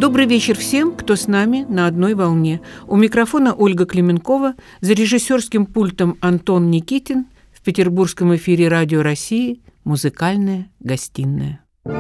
Добрый вечер всем, кто с нами на одной волне. У микрофона Ольга Клименкова, за режиссерским пультом Антон Никитин. В петербургском эфире Радио России «Музыкальная гостиная».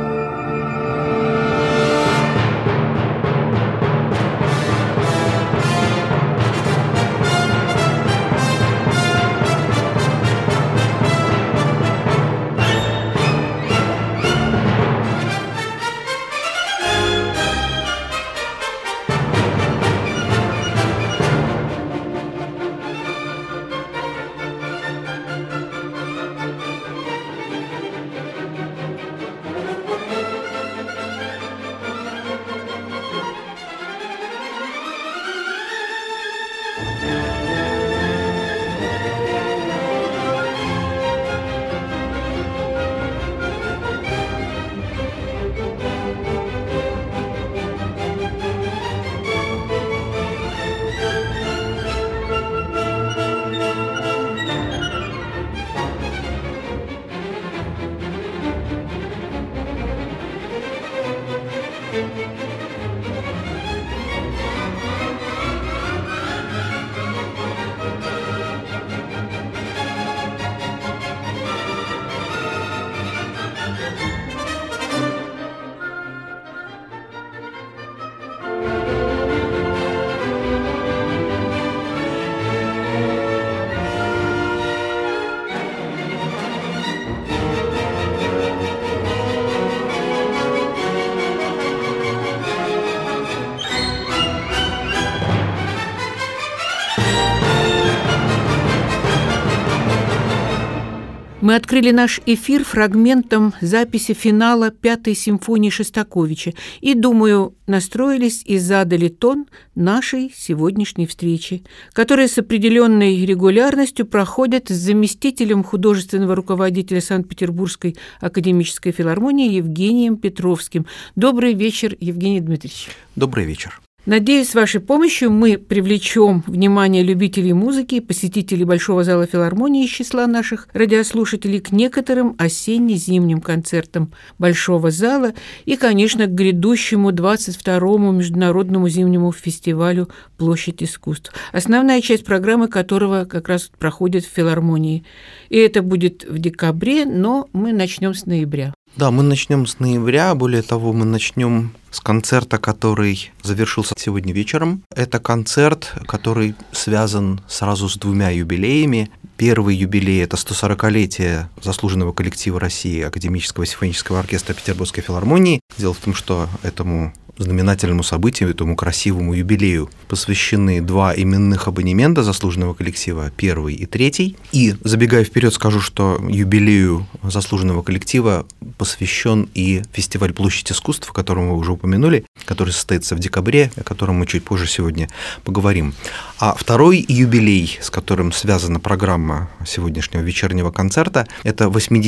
Мы открыли наш эфир фрагментом записи финала Пятой симфонии Шостаковича и, думаю, настроились и задали тон нашей сегодняшней встречи, которая с определенной регулярностью проходит с заместителем художественного руководителя Санкт-Петербургской академической филармонии Евгением Петровским. Добрый вечер, Евгений Дмитриевич. Добрый вечер. Надеюсь, с вашей помощью мы привлечем внимание любителей музыки и посетителей Большого зала филармонии из числа наших радиослушателей к некоторым осенне-зимним концертам Большого зала и, конечно, к грядущему 22-му международному зимнему фестивалю «Площадь искусств», основная часть программы которого как раз проходит в филармонии. И это будет в декабре, но мы начнем с ноября. Да, мы начнем с ноября, более того, мы начнем с концерта, который завершился сегодня вечером. Это концерт, который связан сразу с двумя юбилеями. Первый юбилей – это 140-летие заслуженного коллектива России Академического симфонического оркестра Петербургской филармонии. Дело в том, что этому знаменательному событию, этому красивому юбилею посвящены два именных абонемента заслуженного коллектива, первый и третий. И, забегая вперед, скажу, что юбилею заслуженного коллектива посвящен и фестиваль «Площадь искусств», о котором вы уже упомянули, который состоится в декабре, о котором мы чуть позже сегодня поговорим. А второй юбилей, с которым связана программа сегодняшнего вечернего концерта, это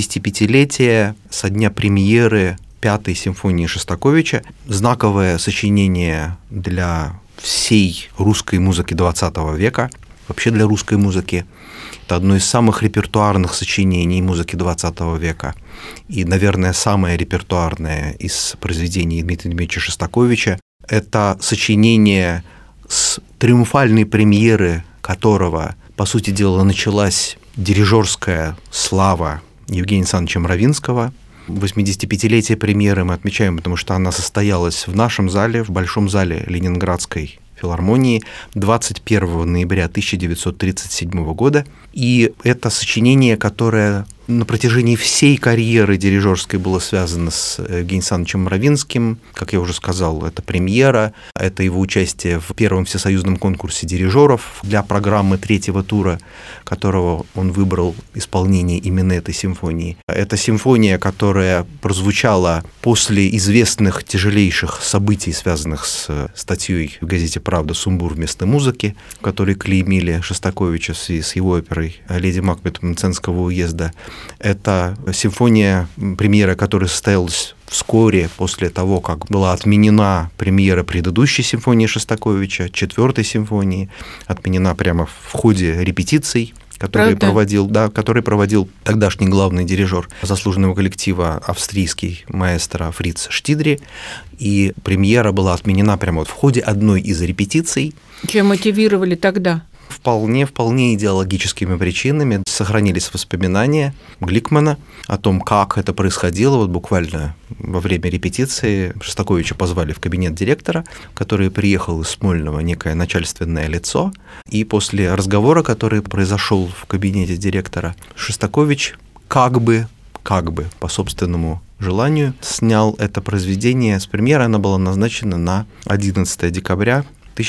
85-летие со дня премьеры Пятой симфонии Шостаковича, знаковое сочинение для всей русской музыки XX века, вообще для русской музыки. Это одно из самых репертуарных сочинений музыки XX века и, наверное, самое репертуарное из произведений Дмитрия Дмитриевича Шостаковича. Это сочинение, с триумфальной премьеры которого, по сути дела, началась дирижерская слава Евгения Александровича Мравинского. 85-летие премьеры мы отмечаем, потому что она состоялась в нашем зале, в Большом зале Ленинградской филармонии 21 ноября 1937 года. И это сочинение, которое на протяжении всей карьеры дирижерской было связано с Евгением Александровичем Мравинским. Как я уже сказал, это премьера, это его участие в первом всесоюзном конкурсе дирижеров для программы третьего тура, которого он выбрал исполнение именно этой симфонии. Это симфония, которая прозвучала после известных тяжелейших событий, связанных с статьей в газете «Правда» «Сумбур вместо музыки», в которой клеймили Шостаковича с его оперой «Леди Макбет» Мценского уезда. Это симфония, премьера которой состоялась вскоре после того, как была отменена премьера предыдущей симфонии Шостаковича, 4-й симфонии, отменена прямо в ходе репетиций, который проводил тогдашний главный дирижер заслуженного коллектива австрийский маэстро Фриц Штидри, и премьера была отменена прямо вот в ходе одной из репетиций. Чем мотивировали тогда? Вполне идеологическими причинами. Сохранились воспоминания Гликмана о том, как это происходило. Вот буквально во время репетиции Шостаковича позвали в кабинет директора, который приехал из Смольного, некое начальственное лицо. И после разговора, который произошел в кабинете директора, Шостакович как бы по собственному желанию снял это произведение с премьеры. Она была назначена на 11 декабря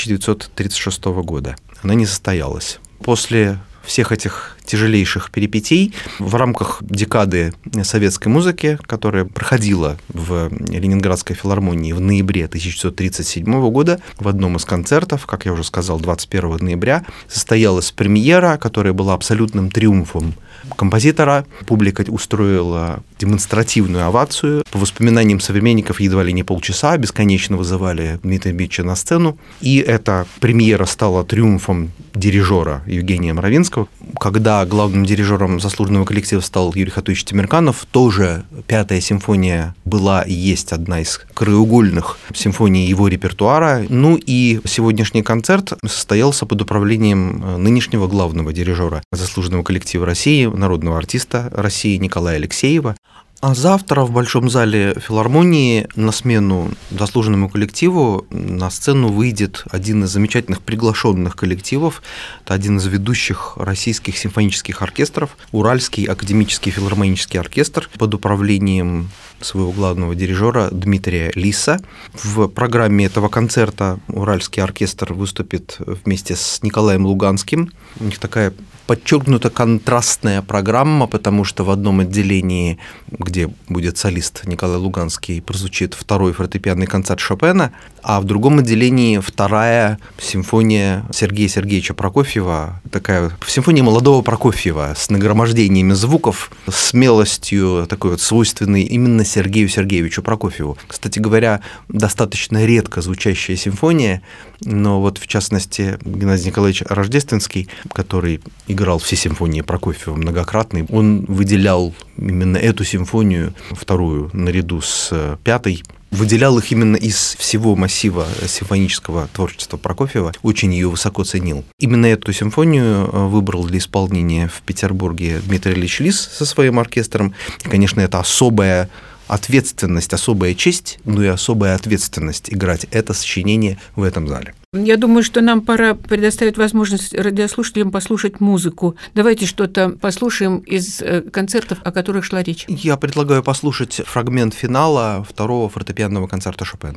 1936 года. Она не состоялась. После всех этих тяжелейших перипетий в рамках декады советской музыки, которая проходила в Ленинградской филармонии в ноябре 1937 года, в одном из концертов, как я уже сказал, 21 ноября, состоялась премьера, которая была абсолютным триумфом композитора. Публика устроила демонстративную овацию. По воспоминаниям современников, едва ли не полчаса бесконечно вызывали Дмитрия Дмитриевича на сцену. И эта премьера стала триумфом дирижера Евгения Моровинского. Когда главным дирижером заслуженного коллектива стал Юрий Хатуевич Темирканов, тоже Пятая симфония была и есть одна из краеугольных симфоний его репертуара. Ну и сегодняшний концерт состоялся под управлением нынешнего главного дирижера заслуженного коллектива России, народного артиста России Николая Алексеева. А завтра в Большом зале филармонии на смену заслуженному коллективу на сцену выйдет один из замечательных приглашенных коллективов. Это один из ведущих российских симфонических оркестров, Уральский академический филармонический оркестр под управлением своего главного дирижера Дмитрия Лиса. В программе этого концерта Уральский оркестр выступит вместе с Николаем Луганским. У них такая подчеркнуто контрастная программа, потому что в одном отделении, где будет солист Николай Луганский, прозвучит второй фортепианный концерт Шопена, а в другом отделении вторая симфония Сергея Сергеевича Прокофьева, такая симфония молодого Прокофьева с нагромождениями звуков, смелостью такой вот свойственной именно Сергею Сергеевичу Прокофьеву. Кстати говоря, достаточно редко звучащая симфония, но вот в частности Геннадий Николаевич Рождественский, который играл все симфонии Прокофьева многократно, он выделял именно эту симфонию, вторую наряду с пятой, выделял их именно из всего массива симфонического творчества Прокофьева, очень ее высоко ценил. Именно эту симфонию выбрал для исполнения в Петербурге Дмитрий Ильич Лис со своим оркестром. И, конечно, это особая ответственность, особая честь, но и особая ответственность играть это сочинение в этом зале. Я думаю, что нам пора предоставить возможность радиослушателям послушать музыку. Давайте что-то послушаем из концертов, о которых шла речь. Я предлагаю послушать фрагмент финала второго фортепианного концерта Шопена.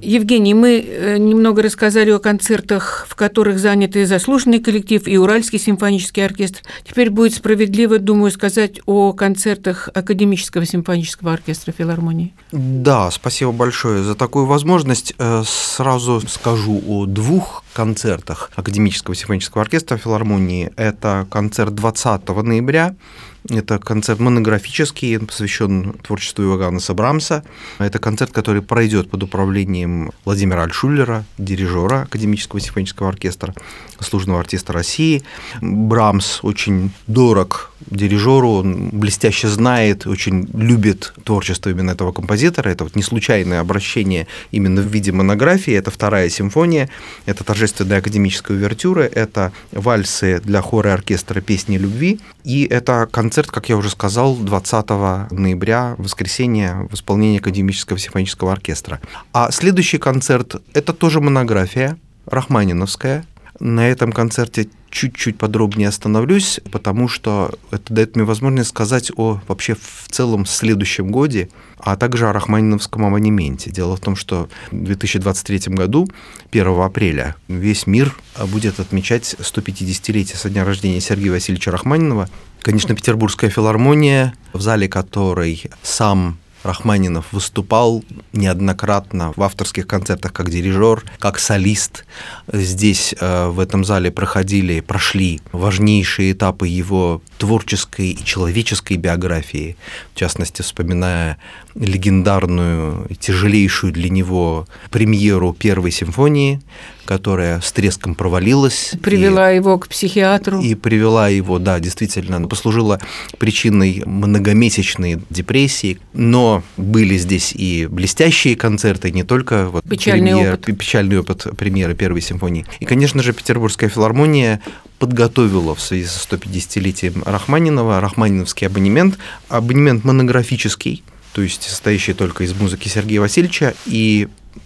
Евгений, мы немного рассказали о концертах, в которых заняты заслуженный коллектив и Уральский симфонический оркестр. Теперь будет справедливо, думаю, сказать о концертах Академического симфонического оркестра филармонии. Да, спасибо большое за такую возможность. Сразу скажу о двух концертах Академического симфонического оркестра филармонии. Это концерт 20 ноября. Это концерт монографический, посвящен творчеству Иоганнеса Брамса. Это концерт, который пройдет под управлением Владимира Альтшуллера, дирижера Академического симфонического оркестра, заслуженного артиста России. Брамс очень дорог дирижеру, он блестяще знает, очень любит творчество именно этого композитора. Это вот не случайное обращение именно в виде монографии. Это вторая симфония, это торжественная академическая увертюра, это вальсы для хора и оркестра «Песни любви». И это концерт, как я уже сказал, 20 ноября, воскресенье, в исполнении Академического симфонического оркестра. А следующий концерт – это тоже монография, рахманиновская. На этом концерте чуть-чуть подробнее остановлюсь, потому что это дает мне возможность сказать о вообще в целом следующем годе, а также о рахманиновском абонементе. Дело в том, что в 2023 году, 1 апреля, весь мир будет отмечать 150-летие со дня рождения Сергея Васильевича Рахманинова. Конечно, Петербургская филармония, в зале которой сам Рахманинов выступал неоднократно в авторских концертах как дирижер, как солист. Здесь, в этом зале, прошли важнейшие этапы его творческой и человеческой биографии, в частности, вспоминая легендарную, тяжелейшую для него премьеру первой симфонии, которая с треском провалилась. Привела его к психиатру. И привела его, да, действительно, послужила причиной многомесячной депрессии. Но были здесь и блестящие концерты, не только вот печальный опыт премьеры первой симфонии. И, конечно же, Петербургская филармония подготовила в связи со 150-летием Рахманинова рахманиновский абонемент монографический, то есть состоящий только из музыки Сергея Васильевича. И,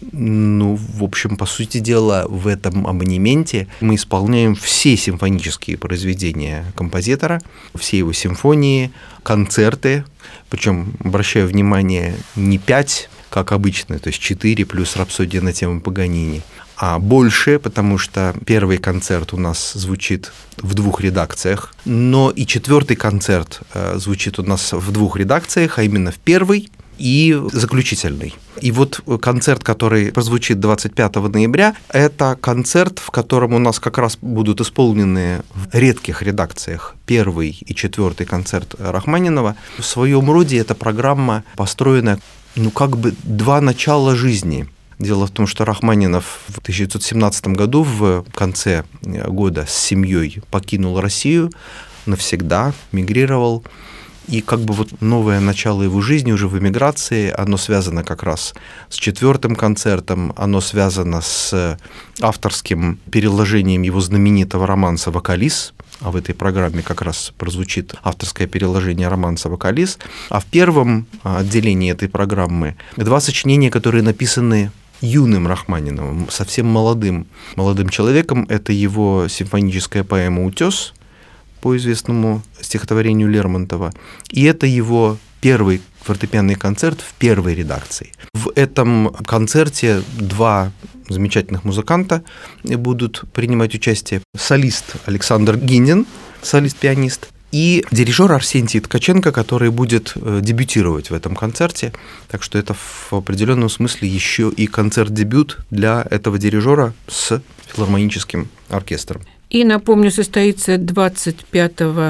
в общем, по сути дела, в этом абонементе мы исполняем все симфонические произведения композитора, все его симфонии, концерты, причем, обращаю внимание, не 5, как обычно, то есть 4 плюс рапсодия на тему Паганини, а больше, потому что первый концерт у нас звучит в 2 редакциях, но и 4-й концерт звучит у нас в 2 редакциях, а именно в первой и заключительный. И вот концерт, который прозвучит 25 ноября, это концерт, в котором у нас как раз будут исполнены в редких редакциях 1-й и 4-й концерт Рахманинова. В своем роде эта программа построена, как бы 2 начала жизни. Дело в том, что Рахманинов в 1917 году в конце года с семьей покинул Россию навсегда, мигрировал. И как бы вот новое начало его жизни уже в эмиграции, оно связано как раз с 4-м концертом, оно связано с авторским переложением его знаменитого романса «Вокалис», а в этой программе как раз прозвучит авторское переложение романса «Вокалис». А в первом отделении этой программы 2 сочинения, которые написаны юным Рахманиновым, совсем молодым человеком. Это его симфоническая поэма «Утес» по известному стихотворению Лермонтова, и это его первый фортепианный концерт в 1-й редакции. В этом концерте 2 замечательных музыканта будут принимать участие. Солист Александр Гинин, солист-пианист, и дирижер Арсентий Ткаченко, который будет дебютировать в этом концерте. Так что это в определенном смысле еще и концерт-дебют для этого дирижера с филармоническим оркестром. И, напомню, состоится 25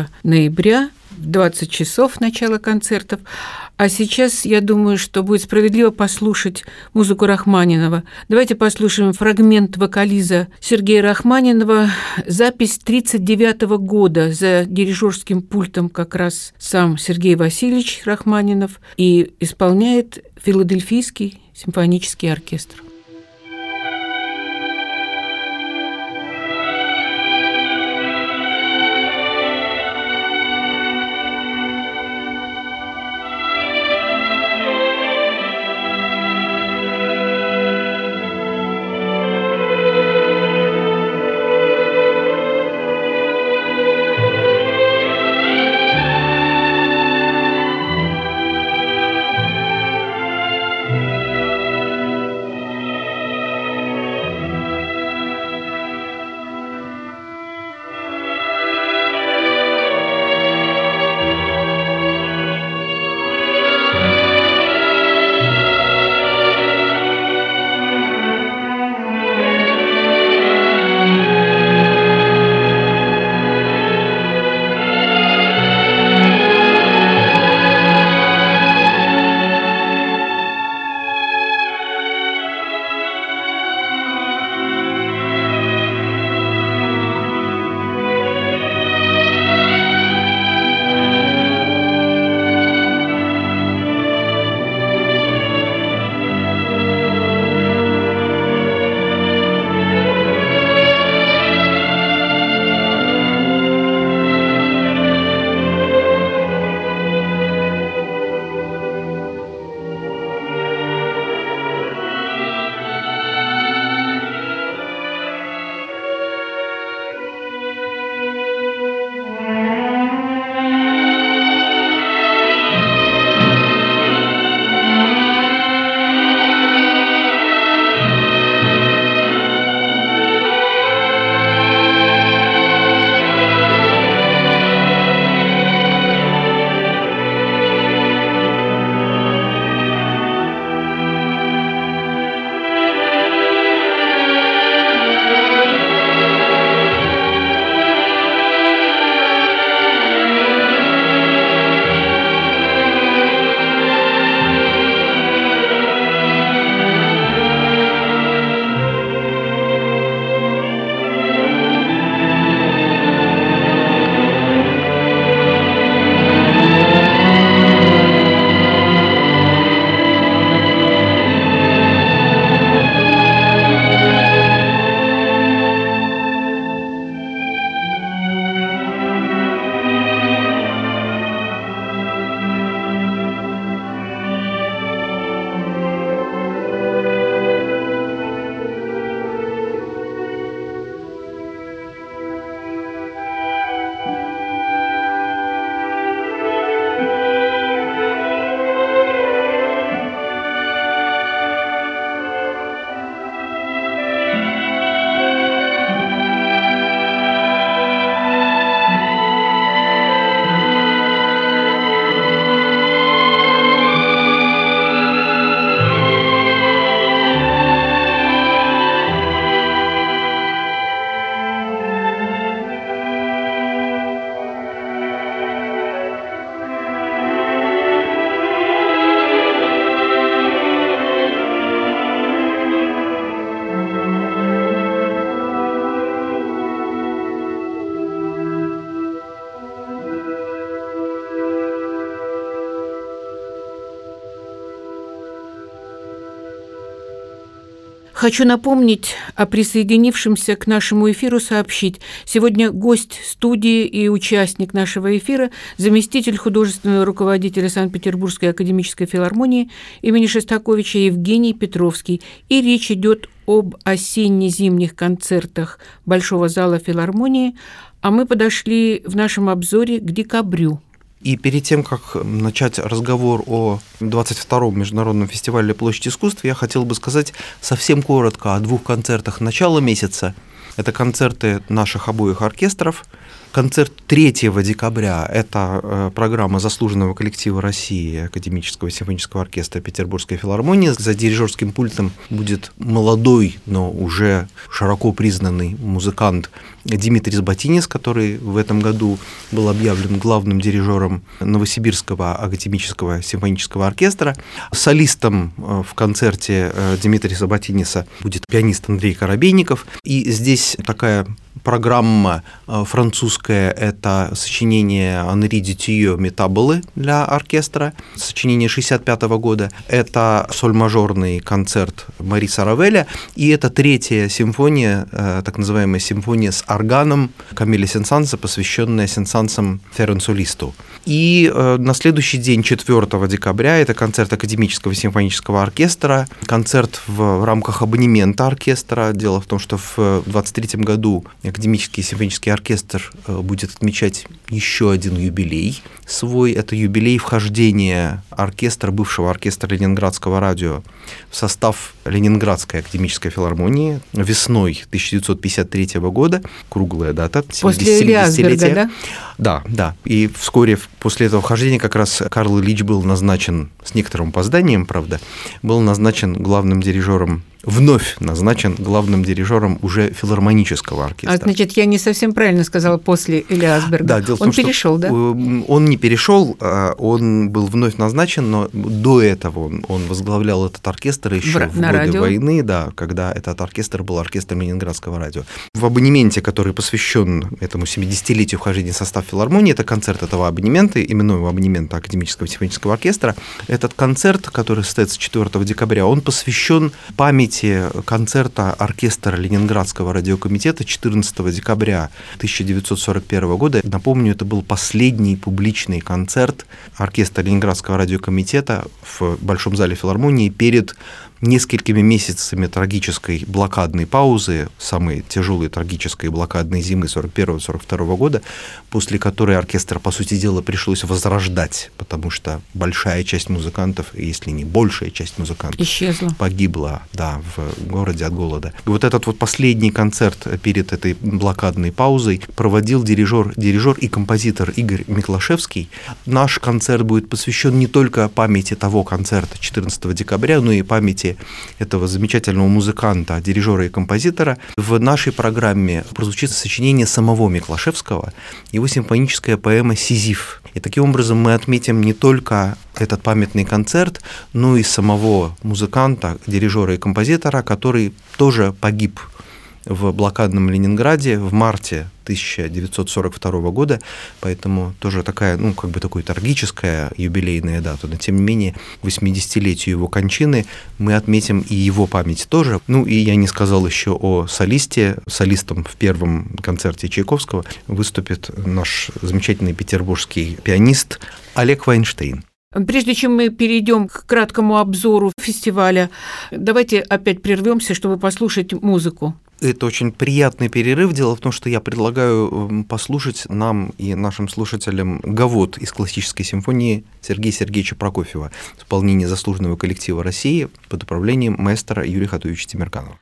ноября в 20 часов начало концертов. А сейчас, я думаю, что будет справедливо послушать музыку Рахманинова. Давайте послушаем фрагмент вокализа Сергея Рахманинова, запись 1939 года, за дирижерским пультом как раз сам Сергей Васильевич Рахманинов, и исполняет Филадельфийский симфонический оркестр. Хочу напомнить о присоединившемся к нашему эфиру сообщить. Сегодня гость студии и участник нашего эфира, заместитель художественного руководителя Санкт-Петербургской академической филармонии имени Шостаковича Евгений Петровский. И речь идет об осенне-зимних концертах Большого зала филармонии, а мы подошли в нашем обзоре к декабрю. И перед тем, как начать разговор о 22-м Международном фестивале «Площадь искусств», я хотел бы сказать совсем коротко о двух концертах начала месяца. Это концерты наших обоих оркестров. Концерт 3 декабря – это программа заслуженного коллектива России Академического симфонического оркестра Петербургской филармонии. За дирижерским пультом будет молодой, но уже широко признанный музыкант Димитрис Батинис, который в этом году был объявлен главным дирижером Новосибирского академического симфонического оркестра. Солистом в концерте Димитриса Батиниса будет пианист Андрей Коробейников. И здесь такая программа французская – это сочинение Анри Дютиё «Метаболы» для оркестра, сочинение 1965 года. Это соль-мажорный концерт Мариса Равеля. И это 3-я симфония, так называемая симфония с органом Камиля Сен-Санса, посвященная Сен-Сансам Ференцу Листу. И на следующий день, 4 декабря, это концерт Академического симфонического оркестра, концерт в рамках абонемента оркестра. Дело в том, что в 2023 году Академический симфонический оркестр будет отмечать еще один юбилей свой. Это юбилей вхождения оркестра, бывшего оркестра Ленинградского радио, в состав Ленинградской академической филармонии весной 1953 года. Круглая дата. После Элиасберга, да? Да. И вскоре после этого вхождения как раз Карл Ильич был назначен, с некоторым опозданием, правда, был назначен главным дирижером, вновь назначен главным дирижером уже филармонического оркестра. А значит, я не совсем правильно сказала после Элиасберга. Да, дело в том, он перешел, да? Он не перешел, он был вновь назначен, но до этого он возглавлял этот оркестр еще в годы радио. Войны, да, когда этот оркестр был оркестром Ленинградского радио. В абонементе, который посвящен этому 70-летию вхождения в состав филармонии, это концерт этого абонемента, именного абонемента Академического симфонического оркестра. Этот концерт, который состоится 4 декабря, он посвящен памяти концерта оркестра Ленинградского радиокомитета 14 декабря 1941 года. Напомню, это был последний публичный концерт оркестра Ленинградского радиокомитета в Большом зале филармонии перед несколькими месяцами трагической блокадной паузы, самой тяжелой трагической блокадной зимы 1941-1942 года, после которой оркестр, по сути дела, пришлось возрождать, потому что большая часть музыкантов, если не большая часть музыкантов, исчезла, погибла, да, в городе от голода. И вот этот вот последний концерт перед этой блокадной паузой проводил дирижер и композитор Игорь Миклашевский. Наш концерт будет посвящен не только памяти того концерта 14 декабря, но и памяти этого замечательного музыканта, дирижера и композитора. В нашей программе прозвучит сочинение самого Миклашевского, его симфоническая поэма «Сизиф». И таким образом мы отметим не только этот памятный концерт, но и самого музыканта, дирижера и композитора, который тоже погиб в блокадном Ленинграде в марте 1942 года, поэтому тоже такая, такая трагическая юбилейная дата, но тем не менее 80-летию его кончины мы отметим и его память тоже. И я не сказал еще о солисте. Солистом в первом концерте Чайковского выступит наш замечательный петербургский пианист Олег Вайнштейн. Прежде чем мы перейдем к краткому обзору фестиваля, давайте опять прервемся, чтобы послушать музыку. Это очень приятный перерыв. Дело в том, что я предлагаю послушать нам и нашим слушателям гавот из классической симфонии Сергея Сергеевича Прокофьева в исполнении заслуженного коллектива России под управлением маэстро Юрия Хатуевича Тимирканова.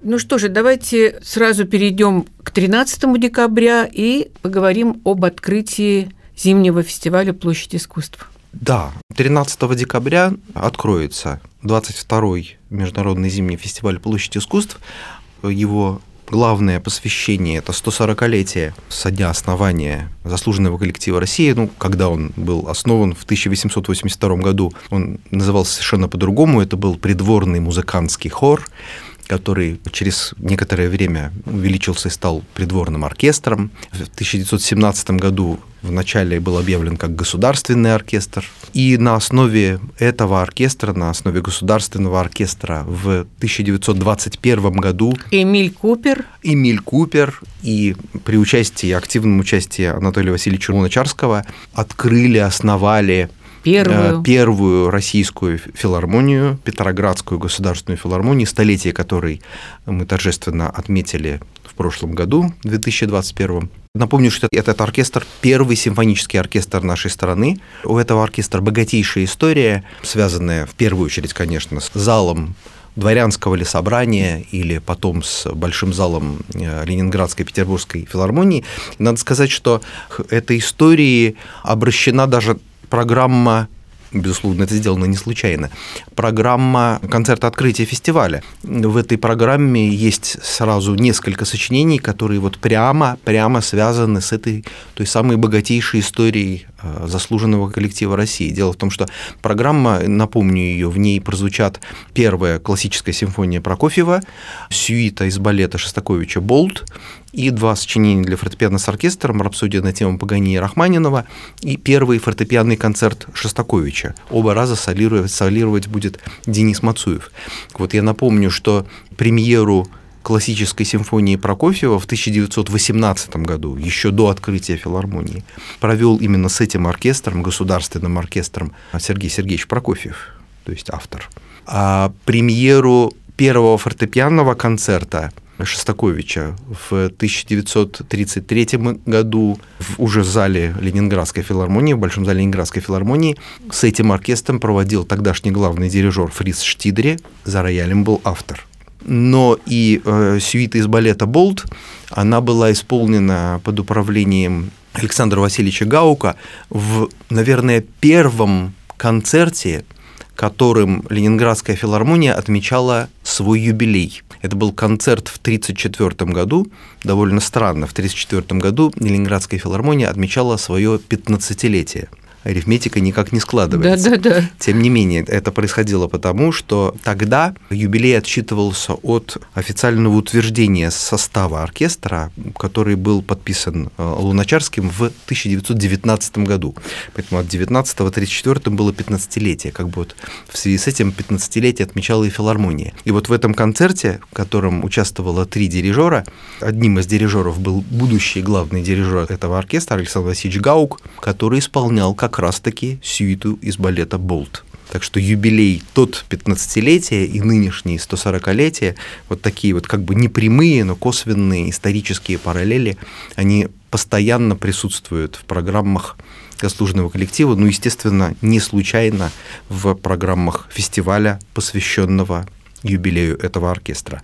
Ну что же, давайте сразу перейдем к 13 декабря и поговорим об открытии зимнего фестиваля «Площадь искусств». Да, 13 декабря откроется 22-й Международный зимний фестиваль «Площадь искусств». Его главное посвящение – это 140-летие со дня основания заслуженного коллектива России. Когда он был основан в 1882 году, он назывался совершенно по-другому. Это был придворный музыкантский хор, который через некоторое время увеличился и стал придворным оркестром. В 1917 году вначале был объявлен как государственный оркестр. И на основе этого оркестра, на основе государственного оркестра в 1921 году Эмиль Купер и при активном участии Анатолия Васильевича Луначарского основали первую российскую филармонию, Петроградскую государственную филармонию, столетие которой мы торжественно отметили в прошлом году, в 2021. Напомню, что этот оркестр – первый симфонический оркестр нашей страны. У этого оркестра богатейшая история, связанная в первую очередь, конечно, с залом дворянского ли собрания или потом с большим залом Ленинградской Петербургской филармонии. Надо сказать, что к этой истории обращена даже программа, безусловно, это сделано не случайно, программа концерта открытия фестиваля. В этой программе есть сразу несколько сочинений, которые прямо связаны с той самой богатейшей историей заслуженного коллектива России. Дело в том, что программа, напомню ее, в ней прозвучат первая классическая симфония Прокофьева, сюита из балета Шостаковича «Болт», и 2 сочинения для фортепиано с оркестром, рапсодия на тему Паганини и Рахманинова, и первый фортепианный концерт Шостаковича. Оба раза солировать будет Денис Мацуев. Я напомню, что премьеру классической симфонии Прокофьева в 1918 году, еще до открытия филармонии, провел именно с этим оркестром, государственным оркестром, Сергей Сергеевич Прокофьев, то есть автор. А премьеру первого фортепианного концерта Шостаковича в 1933 году уже в зале Ленинградской филармонии, в Большом зале Ленинградской филармонии, с этим оркестром проводил тогдашний главный дирижер Фриц Штидре, за роялем был автор. Но и сюита из балета «Болт», она была исполнена под управлением Александра Васильевича Гаука в, наверное, первом концерте, которым Ленинградская филармония отмечала свой юбилей. Это был концерт в 1934 году. Довольно странно, в 1934 году Ленинградская филармония отмечала свое 15-летие. Арифметика никак не складывается. Да. Тем не менее, это происходило потому, что тогда юбилей отсчитывался от официального утверждения состава оркестра, который был подписан Луначарским в 1919 году. Поэтому от 19-го 1934 было 15-летие. В связи с этим 15-летие отмечала и филармония. И в этом концерте, в котором участвовало 3 дирижера, одним из дирижеров был будущий главный дирижер этого оркестра Александр Васильевич Гаук, который исполнял как раз-таки сюиту из балета «Болт». Так что юбилей тот 15-летия и нынешние 140-летия, такие непрямые, но косвенные исторические параллели, они постоянно присутствуют в программах заслуженного коллектива, естественно, не случайно в программах фестиваля, посвященного юбилею этого оркестра.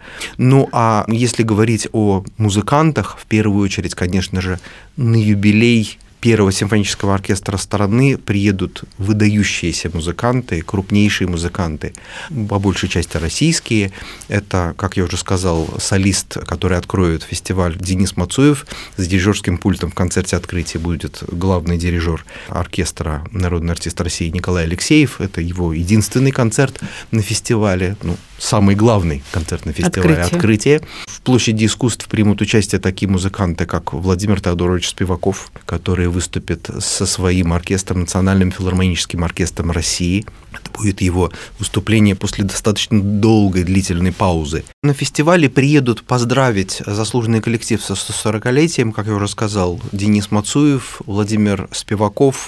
А если говорить о музыкантах, в первую очередь, конечно же, на юбилей Первого симфонического оркестра страны приедут выдающиеся музыканты, крупнейшие музыканты, по большей части российские. Это, как я уже сказал, солист, который откроет фестиваль, Денис Мацуев. С дирижерским пультом в концерте открытия будет главный дирижер оркестра, народный артист России Николай Алексеев. Это его единственный концерт на фестивале, самый главный концерт на фестивале «Открытие». В Площади искусств примут участие такие музыканты, как Владимир Теодорович Спиваков, который выступит со своим оркестром, Национальным филармоническим оркестром России. Это будет его выступление после достаточно долгой длительной паузы. На фестивале приедут поздравить заслуженный коллектив со 140-летием, как я уже сказал, Денис Мацуев, Владимир Спиваков.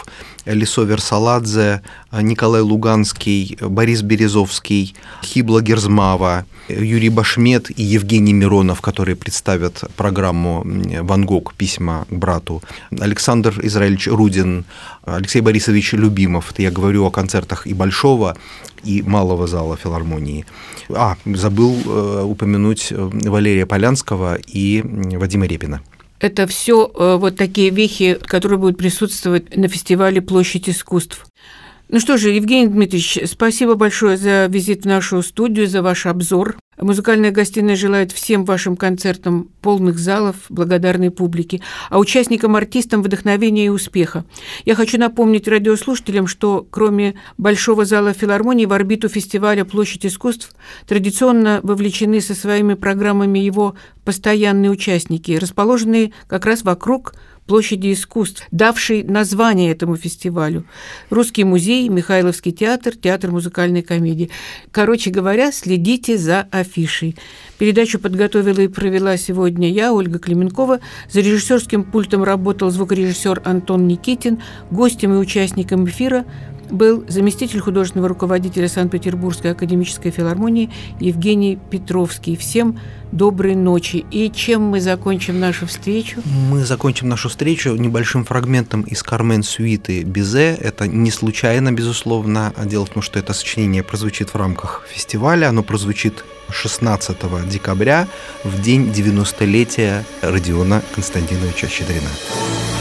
Лисо Версаладзе, Николай Луганский, Борис Березовский, Хибла Герзмава, Юрий Башмет и Евгений Миронов, которые представят программу «Ван Гог. Письма к брату», Александр Израильевич Рудин, Алексей Борисович Любимов. Это я говорю о концертах и большого, и малого зала филармонии. Забыл упомянуть Валерия Полянского и Вадима Репина. Это все вот такие вехи, которые будут присутствовать на фестивале «Площадь искусств». Ну что же, Евгений Дмитриевич, спасибо большое за визит в нашу студию, за ваш обзор. Музыкальная гостиная желает всем вашим концертам полных залов, благодарной публике, а участникам-артистам вдохновения и успеха. Я хочу напомнить радиослушателям, что кроме Большого зала филармонии в орбиту фестиваля «Площадь искусств» традиционно вовлечены со своими программами его постоянные участники, расположенные как раз вокруг Площади искусств, давший название этому фестивалю. Русский музей, Михайловский театр, театр музыкальной комедии. Короче говоря, следите за афишей. Передачу подготовила и провела сегодня я, Ольга Клименкова. За режиссерским пультом работал звукорежиссер Антон Никитин. Гостем и участником эфира был заместитель художественного руководителя Санкт-Петербургской академической филармонии Евгений Петровский. Всем доброй ночи. И чем мы закончим нашу встречу? Мы закончим нашу встречу небольшим фрагментом из «Кармен» сюиты Бизе. Это не случайно, безусловно. Дело в том, что это сочинение прозвучит в рамках фестиваля. Оно прозвучит 16 декабря, в день 90-летия Родиона Константиновича Щедрина.